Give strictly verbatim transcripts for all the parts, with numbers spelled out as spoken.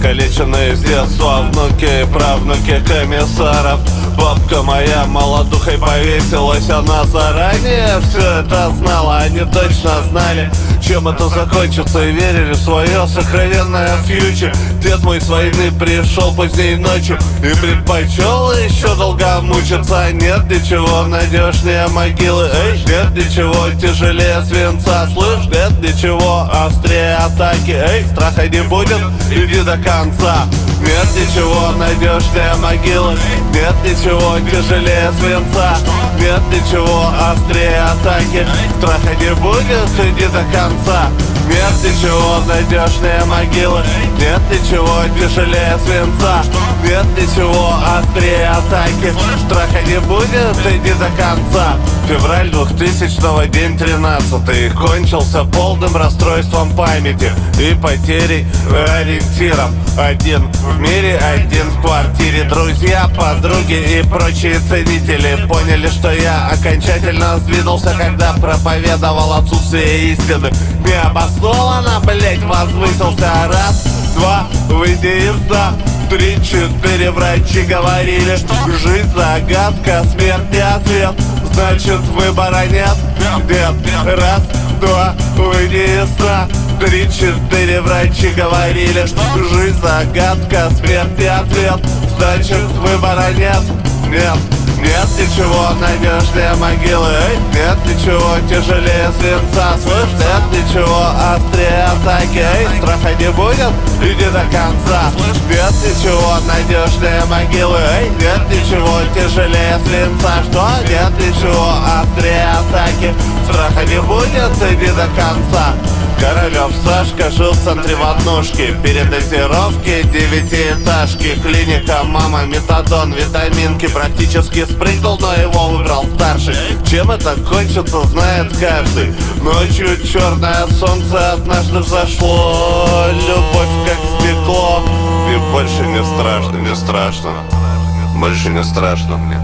Искалеченные с детства внуки и правнуки комиссаров. Бабка моя молодухой повесилась, она заранее все это знала. Они точно знали, чем это закончится, и верили в свое сокровенное фьючер. Дед мой с войны пришел поздней ночью и предпочел еще долго мучиться. Нет ничего надежнее могилы, эй, нет ничего тяжелее свинца. Слышь, нет ничего острее атаки, эй, страха не будет, иди до конца. Нет ничего надежнее могилы, нет ничего тяжелее свинца. Нет ничего острее атаки, страха не будет, иди до конца. Нет ничего надежнее могилы, нет ничего тяжелее свинца. Нет ничего острее атаки, страха не будет, иди до конца. Февраль двухтысячного, день тринадцатый, кончился полным расстройством памяти и потерей ориентиров. Один в мире, один в квартире. Друзья, подруги и прочие ценители поняли, что я окончательно сдвинулся, когда проповедовал отсутствие истины. Необоснованно, блять, возвысился. Раз, два, выйди из сна. Три, четыре, врачи говорили, жизнь загадка, смерть не ответ. Значит, выбора нет, нет. Раз, два, выйди из сна. Три, четыре, врачи говорили, жизнь загадка, смерть не ответ. Значит, выбора нет, нет. Нет ничего надежнее могилы, эй, нет ничего тяжелее свинца. Слышь, нет ничего острее атаки, эй, страха не будет, иди до конца. Нет ничего надежнее могилы, эй, нет ничего тяжелее свинца. Что? Нет ничего острее атаки, страха не будет, иди до конца. Королев Сашка жил в центре в однушке, передозировки девятиэтажки. Клиника, мама, метадон, витаминки. Практически спрыгнул, но его выбрал старший. Чем это кончится, знает каждый. Ночью черное солнце однажды взошло. Любовь как стекло. И больше не страшно, не страшно. Больше не страшно мне.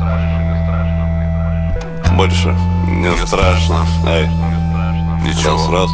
Больше не страшно. Эй, ничего сразу.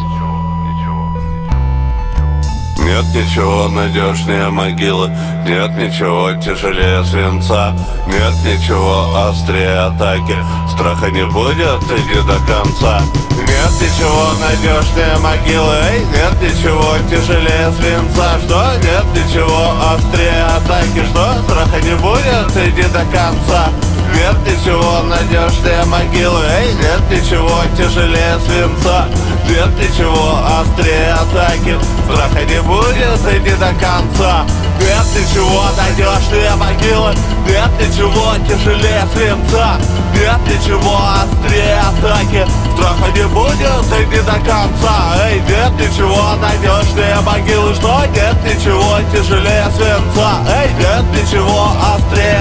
Нет ничего надежнее могилы, нет ничего тяжелее свинца. Нет ничего острее атаки, страха не будет, иди до конца. Нет ничего надежнее могилы, эй, нет ничего тяжелее свинца. Что? Нет ничего острее атаки, что? Страха не будет, иди до конца. Нет ничего надежнее могилы, эй, нет ничего тяжелее свинца. Нет ничего острее атаки, страха не будет, иди до конца. Нет ничего надежнее могилы, нет ничего тяжелее свинца. Нет ничего острее атаки, страха не будет, иди до конца. Эй, нет ничего надежнее могилы, что? Нет ничего тяжелее свинца. Эй, нет ничего острее